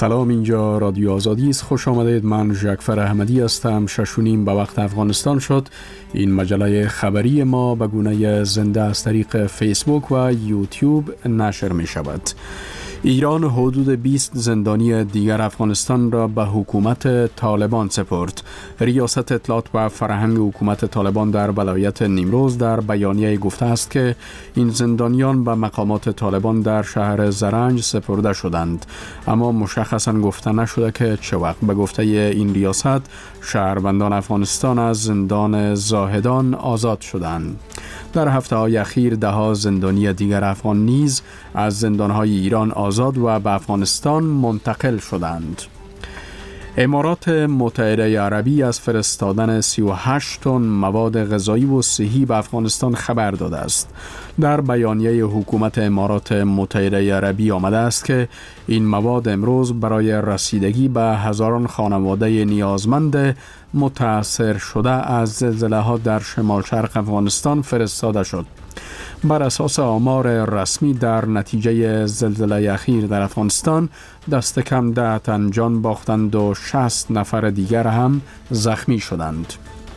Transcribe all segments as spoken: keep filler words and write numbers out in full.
سلام، اینجا رادیو آزادی است. خوش آمدید. من ژکفر احمدی هستم. شش و نیم به وقت افغانستان شد. این مجله خبری ما به گونه زنده از طریق فیسبوک و یوتیوب نشر می شود. ایران حدود بیست زندانی دیگر افغانستان را به حکومت طالبان سپرد. ریاست اطلاعات و فرهنگ حکومت طالبان در ولایت نیمروز در بیانیه گفته است که این زندانیان به مقامات طالبان در شهر زرنج سپرده شدند، اما مشخصاً گفته نشده که چه وقت. به گفته این ریاست شهروندان افغانستان از زندان زاهدان آزاد شدند. در هفته های اخیر ده ها زندانی دیگر افغان نیز از زندانهای ایران آزاد و به افغانستان منتقل شدند. امارات متحده عربی از فرستادن سی و هشت تن مواد غذایی و صحی به افغانستان خبر داده است. در بیانیه حکومت امارات متحده عربی آمده است که این مواد امروز برای رسیدگی به هزاران خانواده نیازمند متاثر شده از زلزله ها در شمال شرق افغانستان فرستاده شد. بر اساس آمار رسمی در نتیجه زلزله اخیر در افغانستان دست کم ده تن جان باختند و شصت نفر دیگر هم زخمی شدند.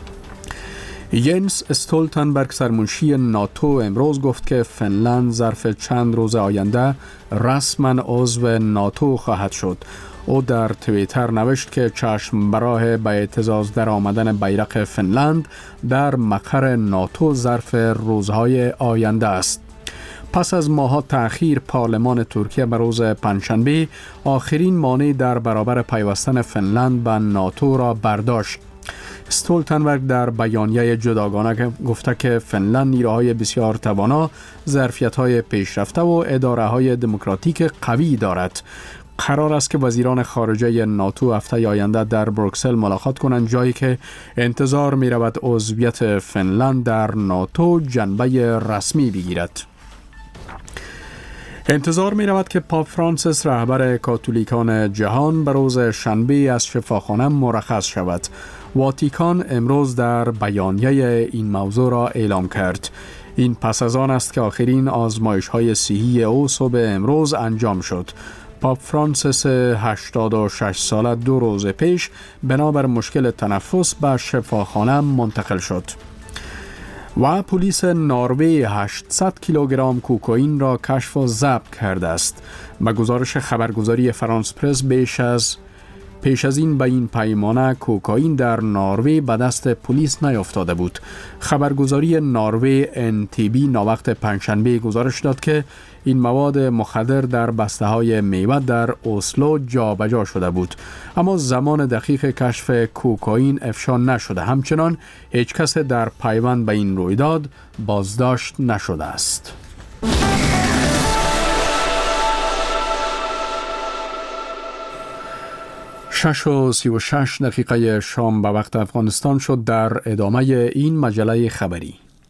ینس استولتنبرگ سرمنشی ناتو امروز گفت که فنلند ظرف چند روز آینده رسما عضو ناتو خواهد شد. او در توییتر نوشت که چشم براه به اعتزاز در آمدن بیرق فنلند در مقر ناتو ظرف روزهای آینده است. پس از ماه‌ها تأخیر، پارلمان ترکیه به روز پنجشنبه آخرین مانع در برابر پیوستن فنلند به ناتو را برداشت. استولتنبرگ در بیانیه جداگانه گفته که فنلند نیروهای بسیار توانا، ظرفیت‌های پیشرفته و اداره‌های دموکراتیک قوی دارد. قرار است که وزیران خارجه ناتو هفته آینده در بروکسل ملاقات کنند، جایی که انتظار می رود عضویت فنلند در ناتو جنبه رسمی بگیرد. انتظار می رود که پاپ فرانسیس رهبر کاتولیکان جهان به روز شنبه از شفاخانه مرخص شود. واتیکان امروز در بیانیه این موضوع را اعلام کرد. این پس از آن است که آخرین آزمایش های صحی او صبح امروز انجام شد. پاپ فرانسیس هشتاد و شش ساله دو روز پیش بنابر مشکل تنفس به شفاخانه منتقل شد. و پلیس نروژ هشتصد کیلوگرم کوکائین را کشف و ضبط کرده است. به گزارش خبرگزاری فرانس پرس بیش از پیش از این به این پیمانه کوکائین در نروژ به دست پلیس نیفتاده بود. خبرگزاری نروژ ان تی بی ناوقت پنجشنبه گزارش داد که این مواد مخدر در بسته های میوه در اسلو جابجا شده بود، اما زمان دقیق کشف کوکائین افشا نشده. همچنان هیچ کس در پیوند به این رویداد بازداشت نشده است. شش و سی و شش دقیقه شام به وقت افغانستان شد. در ادامه این مجله خبری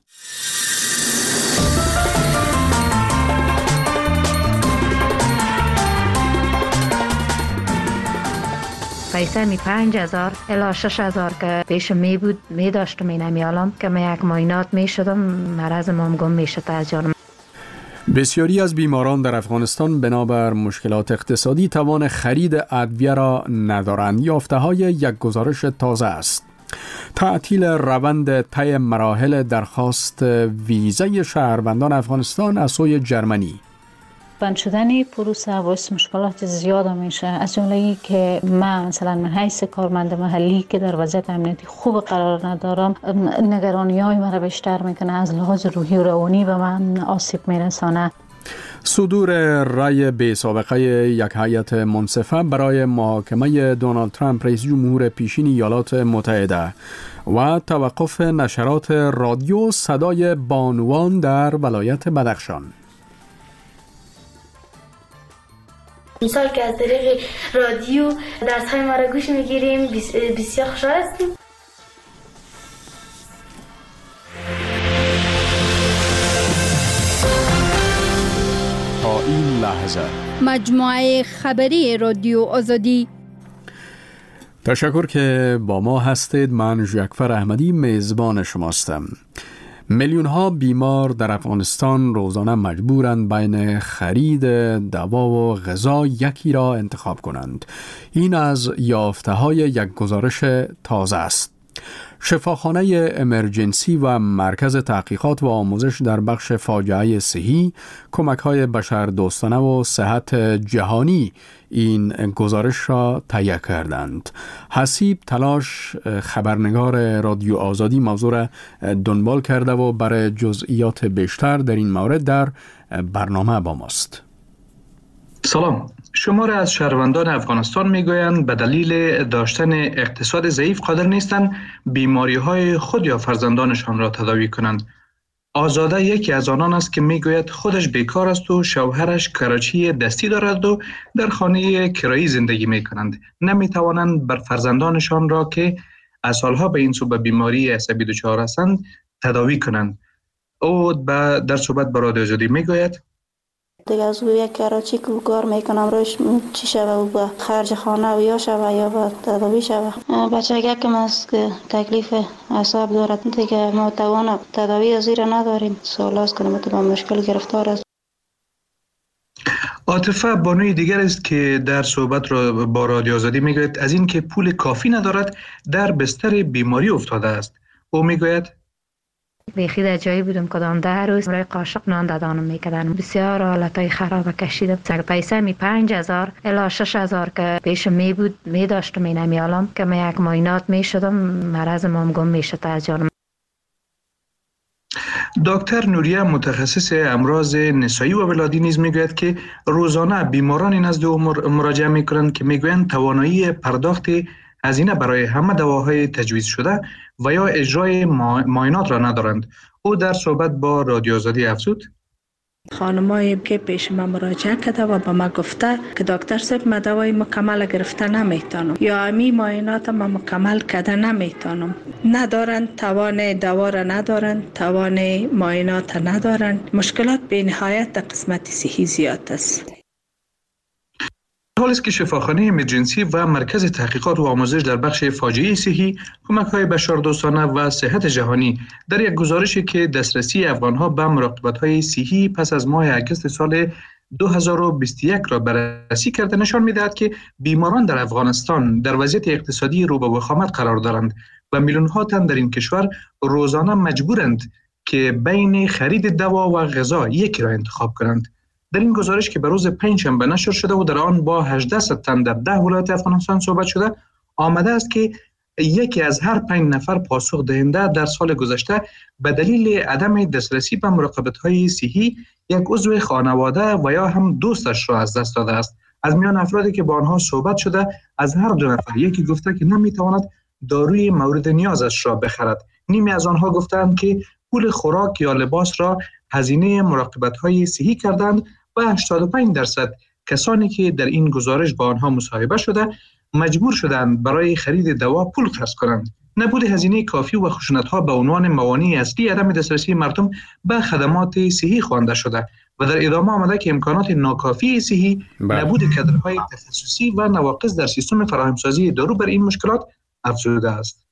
پیسه می پنج هزار الی شش هزار که پیش می بود می داشتم این همیالم که من یک ماینات می شدم مرض مام گم می شد از جانم. بسیاری از بیماران در افغانستان بنابر مشکلات اقتصادی توان خرید ادویه را ندارند. یافته های یک گزارش تازه است. تعطیل روند طی مراحل درخواست ویزای شهروندان افغانستان از سوی جرمنی. بند شدن پروسه باعث مشکلات زیاد میشه، از جمله ای که من مثلا من حیث کارمند محلی که در وضعیت امنیتی خوب قرار ندارم، نگرانی های مرا بیشتر میکنه، از لحاظ روحی و روانی به من آسیب میرسانه. صدور رأی بی سابقه یک هیئت منصفه برای محاکمه دونالد ترامپ رئیس جمهور پیشین ایالات متحده و توقف نشرات رادیو صدای بانوان در ولایت بدخشان. مثال که از طریق رادیو درس های ما را گوش میگیریم، بسیار خوشحال هستیم. تا این لحظه مجموعه خبری رادیو آزادی. تشکر که با ما هستید. من ژکفر احمدی میزبان شماستم. میلیون ها بیمار در افغانستان روزانه مجبورند بین خرید دوا و غذا یکی را انتخاب کنند. این از یافته های یک گزارش تازه است. شفاخانه امرجنسی و مرکز تحقیقات و آموزش در بخش فاجعه صحی، کمک‌های بشردوستانه و صحت جهانی این گزارش را تهیه کردند. حسیب تلاش، خبرنگار رادیو آزادی، موضوع را دنبال کرده و برای جزئیات بیشتر در این مورد در برنامه با ماست. سلام. شمار از شهروندان افغانستان میگویند به دلیل داشتن اقتصاد ضعیف قادر نیستند بیماری‌های خود یا فرزندانشان را تداوی کنند. آزاده یکی از آنان است که میگوید خودش بیکار است و شوهرش کراچی دستی دارد و در خانه کرایی زندگی میکنند. نمیتوانند بر فرزندانشان را که از سالها به این سو به بیماری عصبی دچار هستند تداوی کنند. او در صحبت با رادیو آزادی میگوید دیگه از او یک کراچی که کار میکنم روش چی شوه و به خرج خانه و یا شوه یا به تداوی شوه. بچه یکم است که تکلیف اعصاب دارد دیگه ما توان تداوی از زیر نداریم. سال است که با مشکل گرفتار است. عاطفه بانوی دیگر است که در صحبت را با رادیو آزادی میگوید از این که پول کافی ندارد در بستر بیماری افتاده است. او میگوید بیخی در جایی بودم کدام ده روز برای قاشق نان دادانم میکردن. بسیار حالتای خراب کشیدم. سر پیسه می پنج هزار الی شش هزار که پیش می بود می داشتم این همیالم که من یک ماینات می شدم مرض مام گم می شد از جانم. دکتر نوریه متخصص امراض نسایی و ولادی نیز میگوید که روزانه بیمارانی نزد او مراجعه میکنند که میگویند توانایی پرداخت هزینه برای همه دواهای تجویز شده و یا اجرای معاینات را ندارند. او در صحبت با رادیو آزادی افزود خانمایی که پیش من مراجعه کرده و با ما گفته که دکتر صاحب من دوای مکمل گرفته نمیتونم یا امی معاینات ما مکمل کرده نمیتونم. ندارند توان دوا را ندارند، توان معاینات ندارند. مشکلات به نهایت در قسمت صحی زیاد است. حال است که شفاخانه امرجنسی و مرکز تحقیقات و آموزش در بخش فاجعه صحی، کمک‌های بشردوستانه و صحت جهانی در یک گزارشی که دسترسی افغان‌ها به مراقبت‌های صحی پس از ماه اگست سال دو هزار و بیست و یک را بررسی کرده نشان می‌دهد که بیماران در افغانستان در وضعیت اقتصادی رو به وخامت قرار دارند و میلیون‌ها تن در این کشور روزانه مجبورند که بین خرید دوا و غذا یکی را انتخاب کنند. در این گزارش که به روز پنجشنبه نشر شده و در آن با هجده صد تن در ده ولایت افغانستان صحبت شده، آمده است که یکی از هر پنج نفر پاسخ دهنده در سال گذشته به دلیل عدم دسترسی به مراقبت‌های صحی یک عضو خانواده و یا هم دوستش را از دست داده است. از میان افرادی که با آنها صحبت شده، از هر دو نفر یکی گفته که نمیتواند داروی مورد نیازش را بخرد. نیمی از آنها گفتند که پول خوراک یا لباس را هزینه مراقبت‌های صحی کردند و هشتاد و پنج درصد کسانی که در این گزارش با آنها مصاحبه شده مجبور شدند برای خرید دوا پول خرج کنند. نبود هزینه کافی و خشونت‌ها به عنوان موانع اصلی عدم دسترسی مردم به خدمات صحی خوانده شده و در ادامه آمده که امکانات ناکافی صحی، نبود کادرهای تخصصی و نواقص در سیستم فراهمسازی دارو بر این مشکلات افزوده است.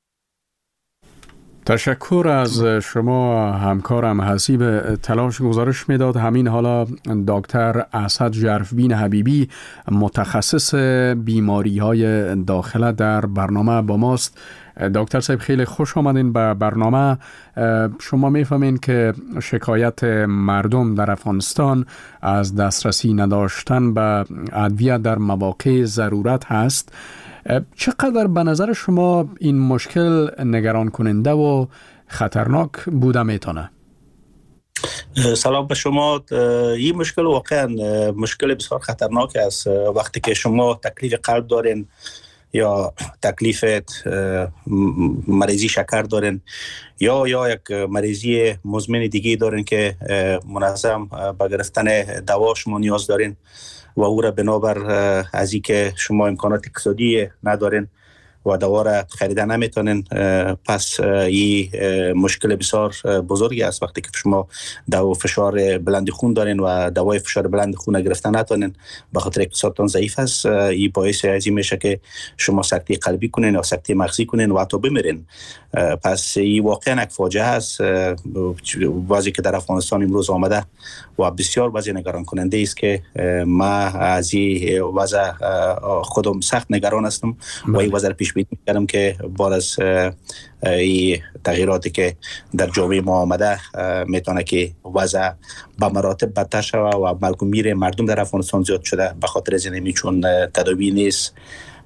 تشکر از شما همکارم حسیب. تلاش گزارش میداد. همین حالا دکتر اسد ژرفبین حبیبی متخصص بیماری های داخله در برنامه با ماست. دکتر صاحب خیلی خوش آمدین به برنامه. شما میفهمین که شکایت مردم در افغانستان از دسترسی نداشتن به ادویه در مواقع ضرورت هست. چقدر به نظر شما این مشکل نگران کننده و خطرناک بوده میتونه؟ سلام به شما. این مشکل واقعا مشکل بسیار خطرناک است. وقتی که شما تکلیف قلب دارین یا تکلیف مریضی شکر دارین یا یا یک مریضی مزمن دیگه دارین که منظم به گرفتن دوا شما نیاز دارین و او را بنابر از این که شما امکانات اقتصادی ندارین و دوا را خریده نمیتونن. پس این مشکل بسیار بزرگی است وقتی که شما دوا فشار بلند خون دارین و دوای فشار بلند خون گرفتن نتونین به خاطر اقتصادتان ضعیف است. این باعث از این میشه که شما سکته قلبی کنین یا سکته مغزی کنین و حتی بمیرین. پس این واقعا یک فاجعه است. وضعی که در افغانستان امروز آمده و بسیار وضع نگران کننده است که ما از این وضع خودم سخت نگران هستم و این وضع پیش بینی می‌کردم که بعد از این تغییراتی که در جامعه ما آمده میتونه که وضع به مراتب بدتر شود و مرگ و میر مردم در افغانستان زیاد شده به خاطر از اینمی چون تداوی نیست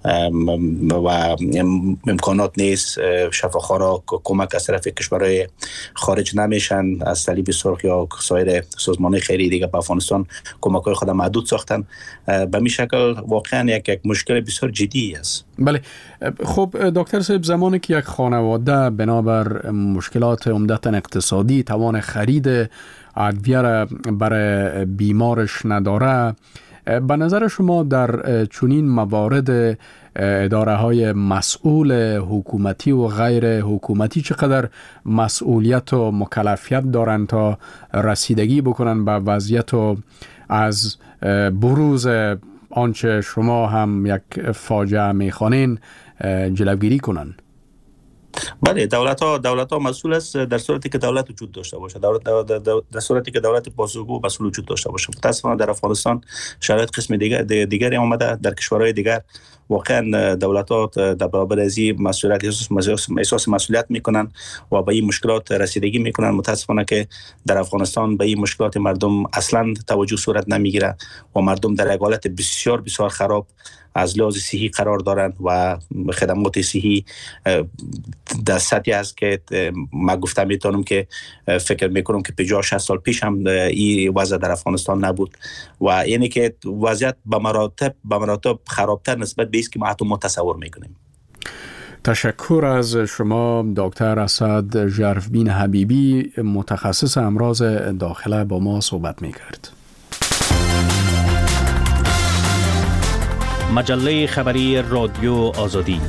و امکانات نیست، شفاخوارا کمک از طرف کشورهای خارج نمیشن، از صلیب سرخ یا سایر سازمان خیریه دیگه به افغانستان کمک‌های خود محدود ساختن. به این شکل واقعا یک یک مشکل بسیار جدی است. بله. خب دکتر صاحب، زمانی که یک خانواده بنابر مشکلات عمدتاً اقتصادی توان خرید ادویه را برای بیمارش نداره، به نظر شما در چنین موارد اداره های مسئول حکومتی و غیر حکومتی چقدر مسئولیت و مکلفیت دارند تا رسیدگی بکنن به وضعیت و از بروز آنچه شما هم یک فاجعه میخوانین جلوگیری کنن؟ بله، دولت ها دولت ها مسئول است در صورتی که دولت وجود داشته باشه، دولت در صورتی که دولت بازوگو مسئول وجود داشته باشه. متاسفانه در افغانستان شرایط قسم دیگر دیگری آمده. در کشورهای دیگر واقعا دولت ها در برابر از این مسئولیت احساس مسئولیت میکنن و به این مشکلات رسیدگی میکنن. متاسفانه که در افغانستان به این مشکلات مردم اصلا توجه صورت نمیگیره و مردم در یک حالت بسیار بسیار خراب از لحاظ صحی قرار دارند و خدمات صحی در سطحی است که ما گفتم میتونم که فکر میکنم که پنجاه شصت سال پیش هم این وضع در افغانستان نبود و یعنی که وضعیت به مراتب به مراتب خرابتر نسبت به ایست که ما حتی تصور میکنیم. تشکر از شما دکتر اسد ژرفبین حبیبی، متخصص امراض داخله، با ما صحبت میکرد. مجله خبری رادیو آزادی.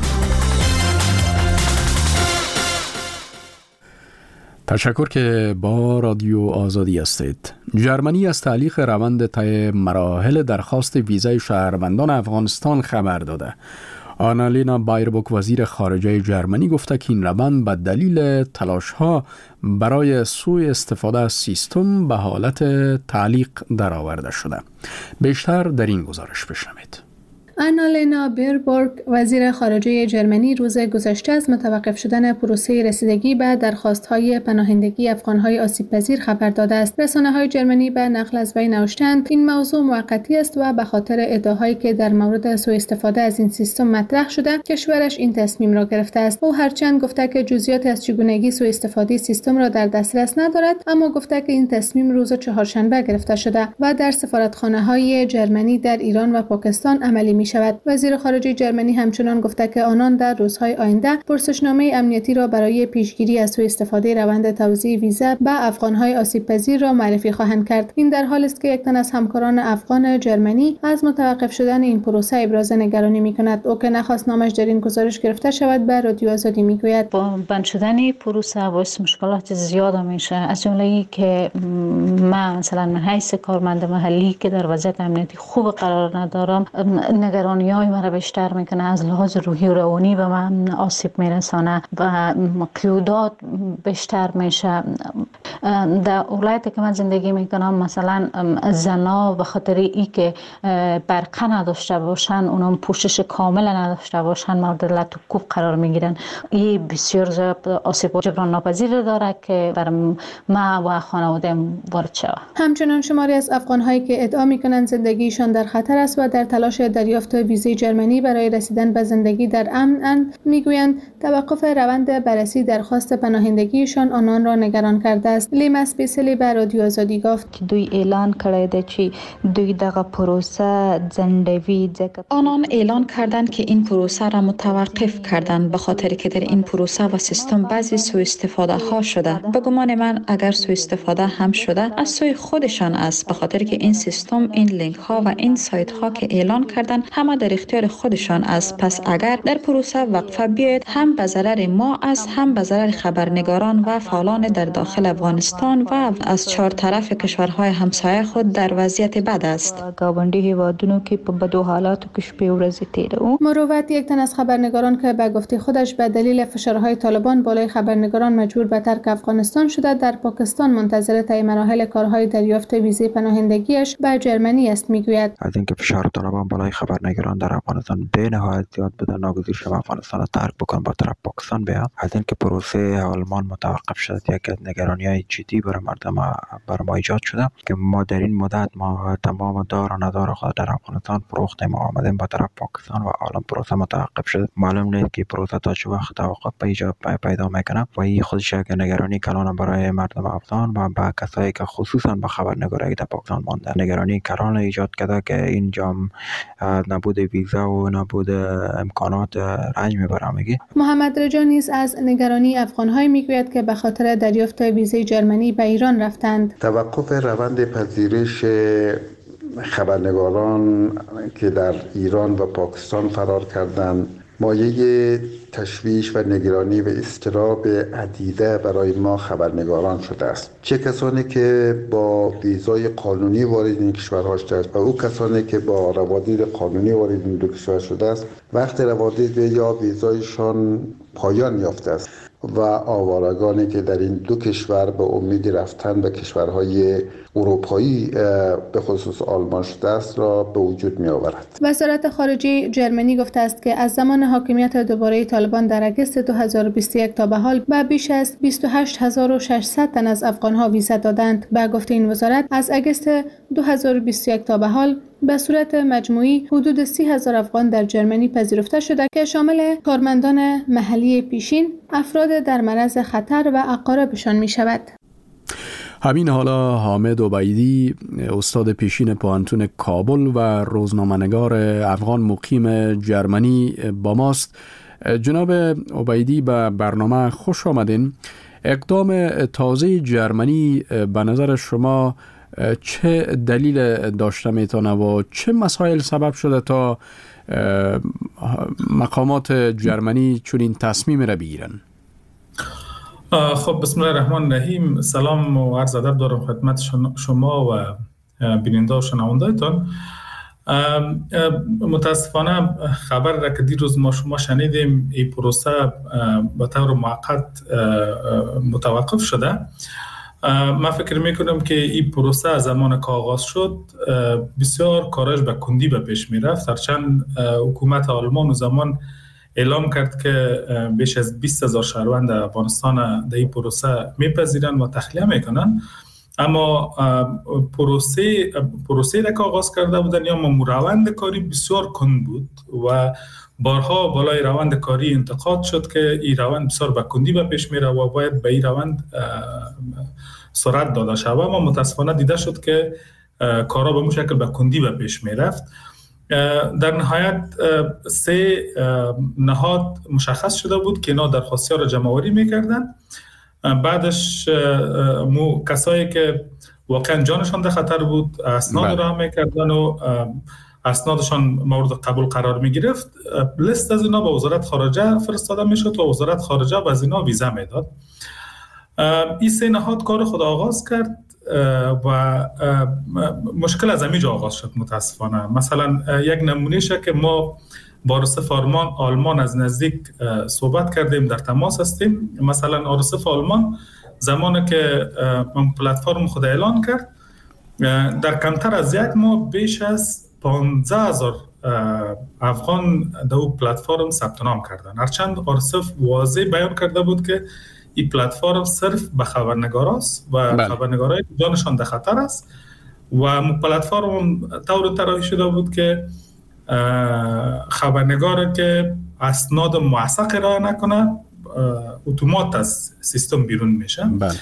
تشکر که با رادیو آزادی هستید. جرمنی از تعلیق روند طی مراحل درخواست ویزای شهروندان افغانستان خبر داده. آنالینا بایربوک وزیر خارجه جرمنی گفته که این روند به دلیل تلاش‌ها برای سوء استفاده از سیستم به حالت تعلیق درآورده شده. بیشتر در این گزارش بشنوید. آنالینا بایربوک وزیر خارجه جرمنی روز گذشته از متوقف شدن پروسه رسیدگی به درخواست‌های پناهندگی افغان‌های آسیب‌پذیر خبر داده است. رسانه‌های جرمنی به نقل از وی نوشتند این موضوع موقتی است و به خاطر ادعاهایی که در مورد سوء استفاده از این سیستم مطرح شده کشورش این تصمیم را گرفته است. او هرچند گفته که جزئیات از چگونگی سوء استفاده سیستم را در دسترس ندارد، اما گفته که این تصمیم روز چهارشنبه گرفته شده و در سفارتخانه‌های جرمنی در ایران و پاکستان عملی می شود. وزیر خارجه جرمنی همچنان گفته که آنان در روزهای آینده پرسشنامه امنیتی را برای پیشگیری از سوء استفاده روند توزیع ویزا به افغان‌های آسیب‌پذیر را معرفی خواهند کرد. این در حالی است که یک تن از همکاران افغان جرمنی از متوقف شدن این پروسه ابراز نگرانی می‌کند. او که نخواست نامش در این گزارش گرفته شود به رادیو آزادی می‌گوید با بند شدن پروسه باعث مشکلات زیاد میشه، از جمله ای که من مثلا من حیث کارمند محلی که در وضعیت امنیتی خوب قرار ندارم، نگرانی‌های مرا بیشتر میکنه. از لحاظ روحی و روانی به من آسیب میرسانه و قیودات بیشتر میشه. در ولایتی که من زندگی میکنم مثلا زنا به خاطر ای که برقه نداشته باشن، اونم پوشش کامل نداشته باشن، مورد لطکوب قرار میگیرن. این بسیار زیاد آسیب جبران ناپذیر داره که بر ما و خانواده وارد شود. همچنان شماری از افغان‌هایی که ادعا میکنند زندگیشان در خطر است و در تلاش دریافت ویزای جرمنی برای رسیدن به زندگی در امن میگویند توقف روند بررسی درخواست پناهندگیشان آنان را نگران کرده است. لیما سپیسلی به رادیو آزادی گفت دوی اعلان کړی دی چې دوی دغه پروسه ځنډوي. آنان اعلان کردند که این پروسه را متوقف کردند به خاطر که در این پروسه و سیستم بعضی سوء استفاده ها شده. به گمان من اگر سوء استفاده هم شده از سوی خودشان است، به خاطر که این سیستم، این لینک ها و این سایت ها که اعلان کردند همه در اختیار خودشان است. پس اگر در پروسه وقفه بیاید هم به ضرر ما است، هم به ضرر خبرنگاران و فعالان در داخل افغانستان و از چهار طرف کشورهای همسایه خود در وضعیت بد است. گاونډي هیوادونو کې په بدو حالاتو کې شپې ورځې تیرو. مروت، یک تن از خبرنگاران که به گفته خودش به دلیل فشارهای طالبان بالای خبرنگاران مجبور به ترک افغانستان شده، در پاکستان منتظر طی مراحل کارهای دریافت ویزه پناهندگیش به جرمنی است میگوید. از اینکه فشار طالبان بالای خبرنگاران در افغانستان به نهایت زیاد بوده، ناگزیر شدم افغانستان را ترک بکنم با طرف پاکستان بیام. از اینکه پروسه آلمان متوقف شد، یک از نگرانی‌های جدی برای مردم بر ما ایجاد شده که ما در این مدت ما تمام دار و ندار خود در افغانستان فروختیم و آمدیم با طرف پاکستان و الان پروسه متوقف شد. معلوم نیست که پروسه تا چه وقت توقف پیدا پیدا میکنه و این خودش یک نگرانی کلان برای مردم افغان و با کسایی که خصوصا با خبرنگاری در پاکستان مانده. نگرانی کلان ایجاد کرده که اینجا نبود ویزا و نبود امکانات رنج میبره. میگی محمد رجا نیز از نگرانی افغان‌های میگوید که به خاطر دریافت ویزه جرمنی به ایران رفتند. توقف روند پذیرش خبرنگاران که در ایران و پاکستان فرار کردند مایه تشویش و نگرانی و اضطراب عدیده برای ما خبرنگاران شده است. چه کسانی که با ویزای قانونی وارد این کشورها شده است و او کسانی که با روادید قانونی وارد این دو کشور شده است، وقت روادید یا ویزایشان پایان یافته است و آوارگانی که در این دو کشور به امید رفتن به کشورهای اروپایی به خصوص آلمان شده است را به وجود می آورد. وزارت خارجه جرمنی گفته است که از زمان حاکمیت دوباره طالبان در اگست دو هزار و بیست و یک تا به حال به بیش از بیست و هشت هزار و ششصد تن از افغان‌ها ویزا دادند. به گفته این وزارت از اگست دو هزار و بیست و یک تا به حال به صورت مجموعی حدود سی هزار افغان در جرمنی پذیرفته شده که شامل کارمندان محلی پیشین، افراد در معرض خطر و اقاربشان می شود. همین حالا حامد عبیدی، استاد پیشین پوهنتون کابل و روزنامه‌نگار افغان مقیم جرمنی با ماست. جناب عبیدی به برنامه خوش آمدین. اقدام تازه جرمنی به نظر شما چه دلیل داشته میتونه و چه مسائل سبب شده تا مقامات جرمنی چنین تصمیم را بگیرن؟ خب بسم الله الرحمن الرحیم. سلام و عرض ادب دارم خدمت شما و بیننده و شنونده‌تان. متاسفانه خبر را که دیروز ما شما شنیدیم این پروسه به طور موقت متوقف شده. من فکر میکنم که این پروسه از زمان که آغاز شد بسیار کارش به کندی به پیش میرفت، هرچند حکومت آلمان و زمان اعلام کرد که بیش از بیست هزار شهروند افغانستان در این پروسه میپذیرن و تخلیه میکنن، اما پروسه پروسه را که آغاز کرده بودن یا روند کاری بسیار کند بود و بارها بالای روند کاری انتقاد شد که این روند بسیار به کندی به پیش میره و باید به این روند سرعت داده شود. اما متاسفانه دیده شد که کارا به اون شکل به کندی به پیش میرفت. در نهایت سه نهاد مشخص شده بود که اینا درخواست‌ها را جمع‌آوری می‌کردن. بعدش مو کسایی که واقعا جانشان در خطر بود اسناد را می‌کردن و اسنادشان مورد قبول قرار می‌گرفت. لیست از اینا به وزارت خارجه فرستاده میشد و وزارت خارجه به از اینا ویزا میداد. این سه نهاد کار خود آغاز کرد و مشکل از همینجا آغاز شد متاسفانه. مثلا یک نمونهشه که ما با رسف آلمان آلمان از نزدیک صحبت کردیم، در تماس هستیم. مثلا رسف آلمان زمانی که من پلتفرم خود اعلان کرد در کمتر از یک ماه بیش از پانزده هزار افغان در اون پلتفرم ثبت نام کردن، هرچند رسف واضح بیان کرده بود که این پلتفرم صرف به خبرنگاراست و بله. خبرنگارای جانشان در خطر است و پلتفرم طور طراحی شده بود که خبرنگاری که اسناد موثق ارائه نکنه اتومات از سیستم بیرون میشه. بله.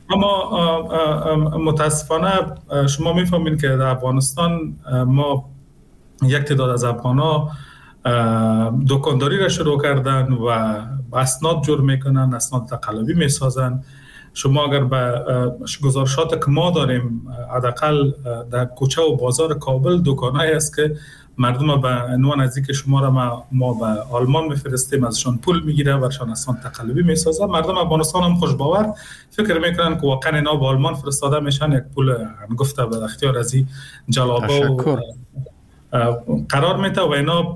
اما متاسفانه شما میفهمین که در افغانستان ما یک تعداد از افغان‌ها دکانداری را شروع کردن و اسناد جور میکنن، اسناد تقلبی میسازن. شما اگر به گزارشات که ما داریم حداقل در کوچه و بازار کابل دکانایی است که مردم به عنوان نزدیک شما را ما, ما به آلمان میفرستیم، ازشان پول میگیره و ازشان اسناد تقلبی میسازه. مردم افغانستان هم خوشباور فکر میکنن که واقعا اینا به آلمان فرستاده میشن، یک پول گفته به اختیار از این جلابه و قرار میده و اینا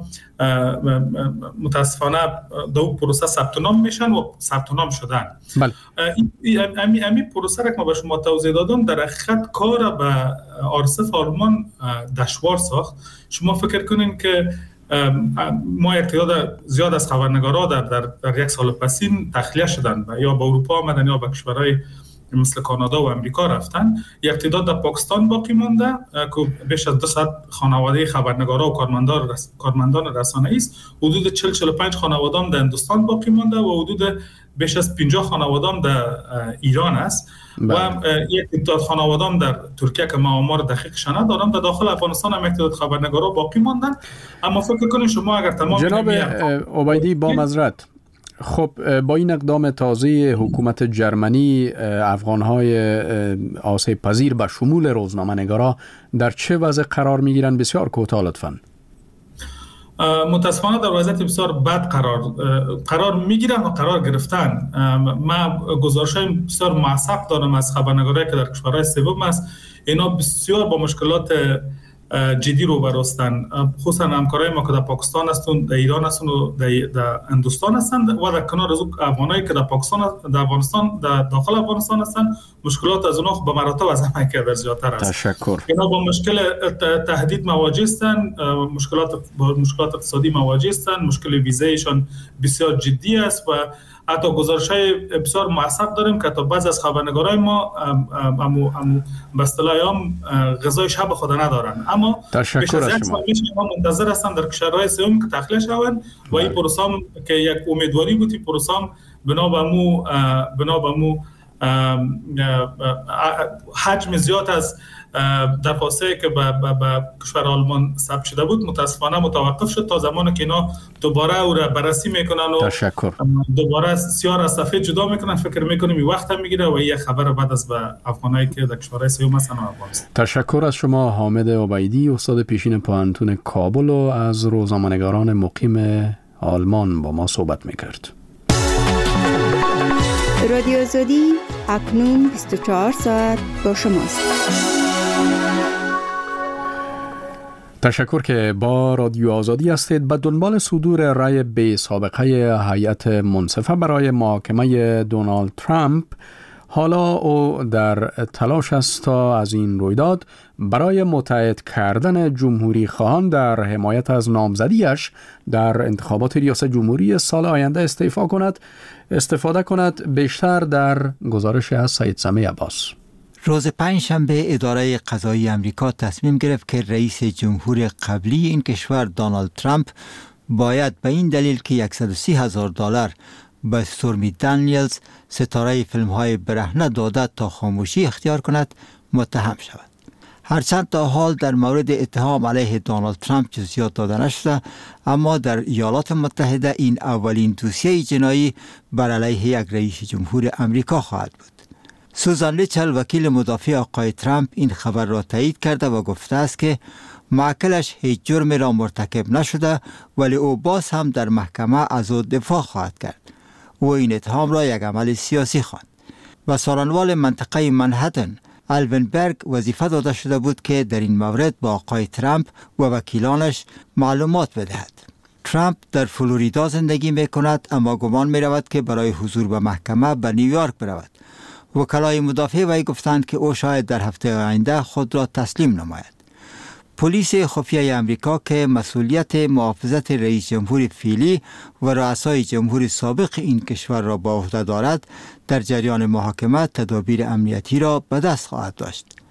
متاسفانه دو پروسه ثبت نام میشن و ثبت نام شدن. بله. امی امی پروسه را که ما به شما توضیح دادم در حقیقت کار به آرسف آلمان دشوار ساخت. شما فکر کنین که ما یک تعداد زیاد از خبرنگارا در, در در یک سال پسین تخلیه شدن یا به اروپا آمدن یا به کشورهای مثل کانادا و امریکا رفتن. یک تعداد در پاکستان باقی مونده که بیش از دویست خانواده خبرنگارا و کارمندان رس... کارمندان رسانه‌ای است. حدود چهل چهل و پنج خانواده در هندوستان باقی مونده و حدود بیش از پنجاه خانواده در ایران است. بله. و یک تعداد خانواده در ترکیه که ما آمار دقیقش ندارم. در داخل افغانستان هم یک تعداد خبرنگارا باقی موندن. اما فکر کنید شما اگر تمام جناب عبیدی با معذرت، خب با این اقدام تازه حکومت جرمنی افغان‌های آسیب پذیر به شمول روزنامه‌نگارا در چه وضع قرار می‌گیرند؟ بسیار کوتاه لطفاً. متاسفانه در وضعیت بسیار بد قرار قرار می‌گیرند و قرار گرفتن. ما گزارش‌های بسیار موثق دارم از خبرنگارایی که در کشورهای سوم است. اینا بسیار با مشکلات جدی روبرو هستند، خصوصا همکارای ما که در پاکستان هستند، در ایران هستند و در هندوستان هستند و در کنار از افغانایی که در پاکستان در افغانستان در داخل افغانستان هستند. مشکلات از اونها به مراتب از همه که زیادتر است. تشکر. اینا با مشکل تهدید مواجه هستند، مشکلات با مشکلات اقتصادی مواجه هستند، مشکل ویزایشان بسیار جدی است و حتی گزارش‌های بسیار موثق داریم که تا بعضی از خبرنگارای ما امو امو به اصطلاح هم غذای شب خود ندارن. اما تشکر از شما. ما منتظر هستن در کشورهای سوم که تخلیه شوند و این پروسه که یک امیدواری بود، این پروسه بنا به مو بنا به مو حجم زیاد از درخواستایی که به کشور آلمان ثبت شده بود متاسفانه متوقف شد تا زمانی که اینا دوباره او را بررسی میکنن و تشکر. دوباره سیاه از سفید جدا میکنن. فکر میکنیم این وقت هم میگیره و این خبر بعد از به افغانایی که در کشورهای سوم هستن افغانستان. تشکر از شما حامد عبیدی، استاد پیشین پانتون کابل و از روزنامه‌نگاران مقیم آلمان با ما صحبت میکرد. رادیو آزادی اکنون بیست و چهار ساعت با شماست. تشکر که با رادیو آزادی هستید. به دنبال صدور رأی بی سابقه هیئت منصفه برای محاکمه دونالد ترامپ، حالا او در تلاش است تا از این رویداد برای متحد کردن جمهوری خواهان در حمایت از نامزدیش در انتخابات ریاست جمهوری سال آینده استعفا کند استفاده کند. بیشتر در گزارش از سید سمیع عباس. روز پنجشنبه اداره قضایی امریکا تصمیم گرفت که رئیس جمهور قبلی این کشور دونالد ترامپ باید به این دلیل که صد و سی هزار دلار به استورمی دانیلز ستاره فیلم های برهنه داده تا خاموشی اختیار کند متهم شود. هرچند تا حال در مورد اتهام علیه دونالد ترامپ جزئیات داده نشده، اما در ایالات متحده این اولین دوسیه جنایی بر علیه یک رئیس جمهور امریکا خواهد بود. سوزان ریچل وکیل مدافع آقای ترامپ این خبر را تایید کرده و گفته است که موکلش هیچ جرمی را مرتکب نشده، ولی او باز هم در محکمه از او دفاع خواهد کرد. او این اتهام را یک عمل سیاسی خواند و سارنوال منطقه منهتن الوین برگ وظیفه داده شده بود که در این مورد با آقای ترامپ و وکیلانش معلومات بدهد. ترامپ در فلوریدا زندگی می کند، اما گمان می رود که برای حضور به محکمه به نیویورک برود. وکلای مدافع وی گفتند که او شاید در هفته آینده خود را تسلیم نماید. پلیس خفیه امریکا که مسئولیت محافظت رئیس جمهور فعلی و رؤسای جمهور سابق این کشور را به عهده دارد، در جریان محاکمه تدابیر امنیتی را به دست خواهد داشت.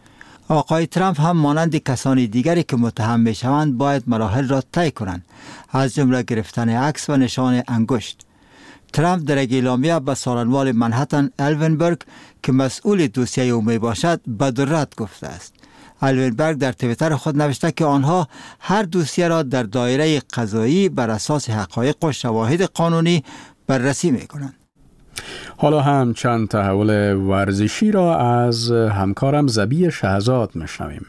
آقای ترامپ هم مانند کسانی دیگری که متهم می شوند باید مراحل را طی کنند، از جمله گرفتن عکس و نشان انگشت. ترامپ در یک اعلامیه به سالنوال منهتن الونبرگ که مسئول دوسیه او می باشد به درت گفته است. الونبرگ در توییتر خود نوشته که آنها هر دوسیه را در دایره قضایی بر اساس حقایق و شواهد قانونی بررسی می کنند. حالا هم چند تحول ورزشی را از همکارم زبی شهزاد میشنویم.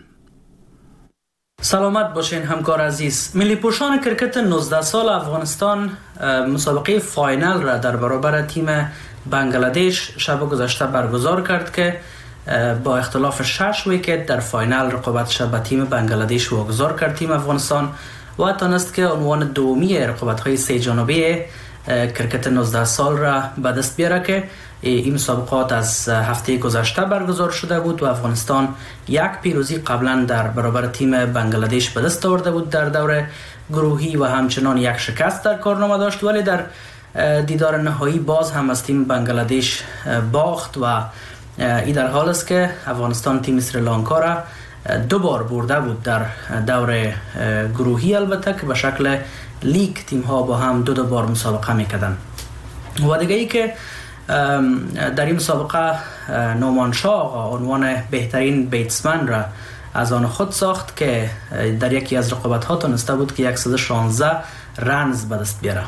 سلامت باشین همکار عزیز. ملی پوشان کرکت نوزده سال افغانستان مسابقه فاینال را در برابر تیم بنگلادش شب گذشته برگزار کرد که با اختلاف شش ویکت در فاینال رقابتش به تیم بنگلادش واگذار کرد. تیم افغانستان و تانست که عنوان دومی رقابت‌های سه جانبه کرکت نوزده سال را به دست بیاره که این مسابقات از هفته گذشته برگزار شده بود و افغانستان یک پیروزی قبلا در برابر تیم بنگلادش به دست آورده بود در دور گروهی و همچنان یک شکست در کارنامه داشت، ولی در دیدار نهایی باز هم از تیم بنگلادش باخت و این در حال است که افغانستان تیم سریلانکا را دو بار برده بود در دور گروهی، البته که به شکل لیگ تیم ها با هم دو دو بار مسابقه میکردن. و دیگه ای که در این مسابقه نومان شاه عنوان بهترین بیتسمن را از آن خود ساخت که در یکی از رقابت ها تونسته بود که صد و شانزده رنز به دست بیاره.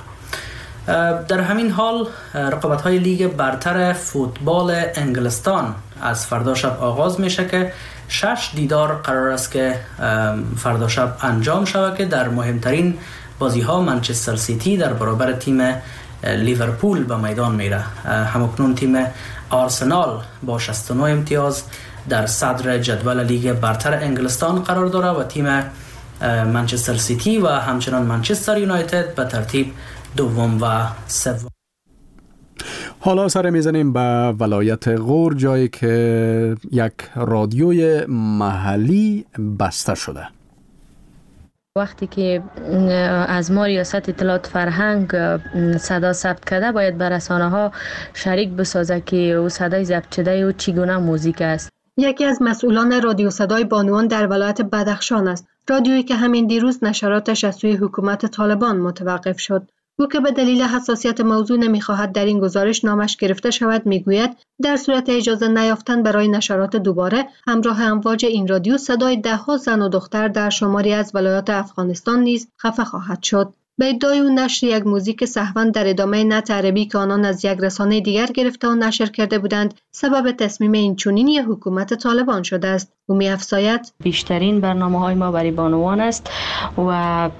در همین حال رقابت های لیگ برتر فوتبال انگلستان از فردا شب آغاز میشه که شش دیدار قرار است که فردا شب انجام شود که در مهمترین بازی ها منچستر سیتی در برابر تیم لیورپول به میدان میره. همکنون تیم آرسنال با شصت و نه امتیاز در صدر جدول لیگ برتر انگلستان قرار داره و تیم منچستر سیتی و همچنان منچستر یونایتد به ترتیب دوم و سوم. حالا سر میزنیم به ولایت غور، جایی که یک رادیوی محلی بسته شده. وقتی که از ما ریاست اطلاعات فرهنگ صدا ثبت کرده، باید به رسانه ها شریک بسازه که او صدای ضبط شده و چگونه موزیک است. یکی از مسئولان رادیو صدای بانوان در ولایت بدخشان است. رادیویی که همین دیروز نشراتش از سوی حکومت طالبان متوقف شد. او که به دلیل حساسیت موضوع نمیخواهد در این گزارش نامش گرفته شود میگوید در صورت اجازه نیافتن برای نشرات دوباره همراه امواج این رادیو صدای ده ها زن و دختر در شماری از ولایات افغانستان نیز خفه خواهد شد. به ادعای او نشر یک موزیک سهوا در ادامه نت عربی که آنان از یک رسانه دیگر گرفته و نشر کرده بودند سبب تصمیم این چنینی حکومت طالبان شده است. او می‌افزاید بیشترین برنامه‌های ما برای بانوان است و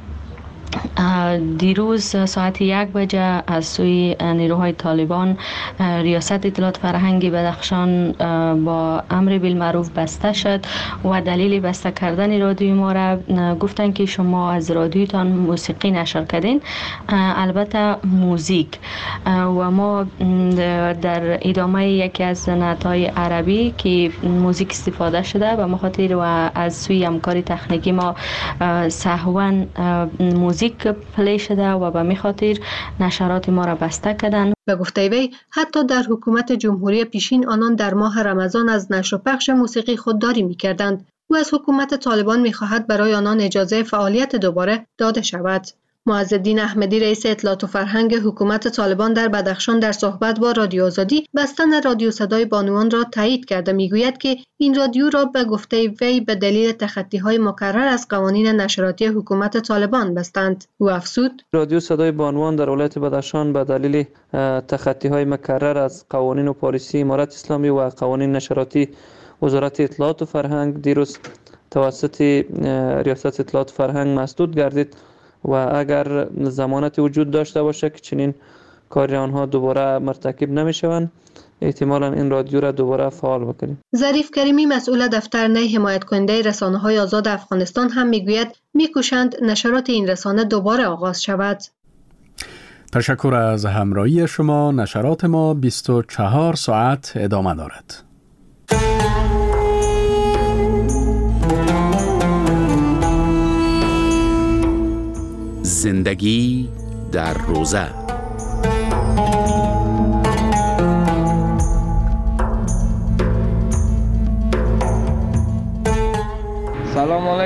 دیروز ساعت یک بجه از سوی نیروهای طالبان ریاست اطلاعات فرهنگی بدخشان با امر بالمعروف بسته شد و دلیل بسته کردن رادیوی ما را گفتن که شما از رادیوتان موسیقی نشر کردین، البته موزیک، و ما در ادامه یکی از نتای عربی که موزیک استفاده شده و مخاطر و از سوی همکاری تکنیکی ما سهوا موزیک پلی شده و به میخاطر نشرات ما را بسته کردن. به گفته وی حتی در حکومت جمهوری پیشین آنان در ماه رمضان از نشر و پخش موسیقی خودداری میکردند. او از حکومت طالبان میخواهد برای آنان اجازه فعالیت دوباره داده شود. معزالدین احمدی رئیس اطلاعات و فرهنگ حکومت طالبان در بدخشان در صحبت با رادیو آزادی بستن رادیو صدای بانوان را تایید کرده میگوید که این رادیو را به گفته وی به دلیل تخطی‌های مکرر از قوانین نشراتی حکومت طالبان بستند. او افزود رادیو صدای بانوان در ولایت بدخشان به دلیل تخطی‌های مکرر از قوانین و پالیسی امارت اسلامی و قوانین نشراتی وزارت اطلاعات و فرهنگ دیروز توسط ریاست اطلاعات و فرهنگ مسدود گردید و اگر ضمانت وجود داشته باشه که چنین کاری آنها دوباره مرتکب نمیشوند، احتمالاً این رادیو را دوباره فعال بکنیم. ظریف کریمی مسئول دفتر نی حمایت کننده رسانه‌های آزاد افغانستان هم میگوید میکوشند نشرات این رسانه دوباره آغاز شود. تشکر از همراهی شما. نشرات ما بیست و چهار ساعت ادامه دارد. زندگی در روزه.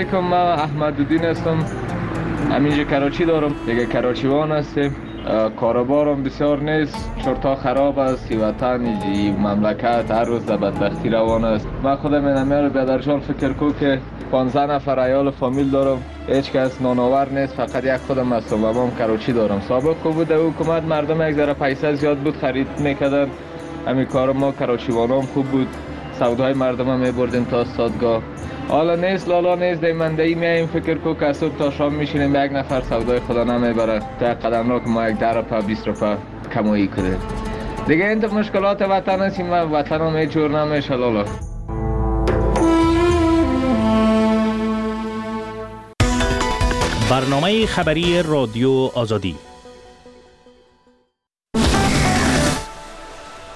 علیکم، من احمدالدین هستم. همینجا کراچی دارم، دیگه کراچیوان هستیم. کاروبارم بسیار نیست، چرتا خراب است. وطن ای مملکت هر روز در بدبختی روان است. من خودم اینم بیادر جان فکر کو که پانزده نفر عیال فامیل دارم، هیچ کس نانآور نیست، فقط یک خودم هستم و من کراچی دارم. سابق خوب بود، حکومت مردم یک ذره پیسه زیاد بود خرید میکردن. همین کار ما کراچیوانام خوب بود، سودای مردم هم میبردیم تا استادگاه. حالا نیست، لالا نیست، دیمندهی میاییم فکر کو که صبح تا شام میشینیم یک نفر سودای خدا نمیبره تا قدم را که ما یک ده روپا بیست روپا کمایی کنیم. دیگه این مشکلات وطن هستیم و وطن هم هیچ جور نمیشه لالا. برنامه خبری رادیو آزادی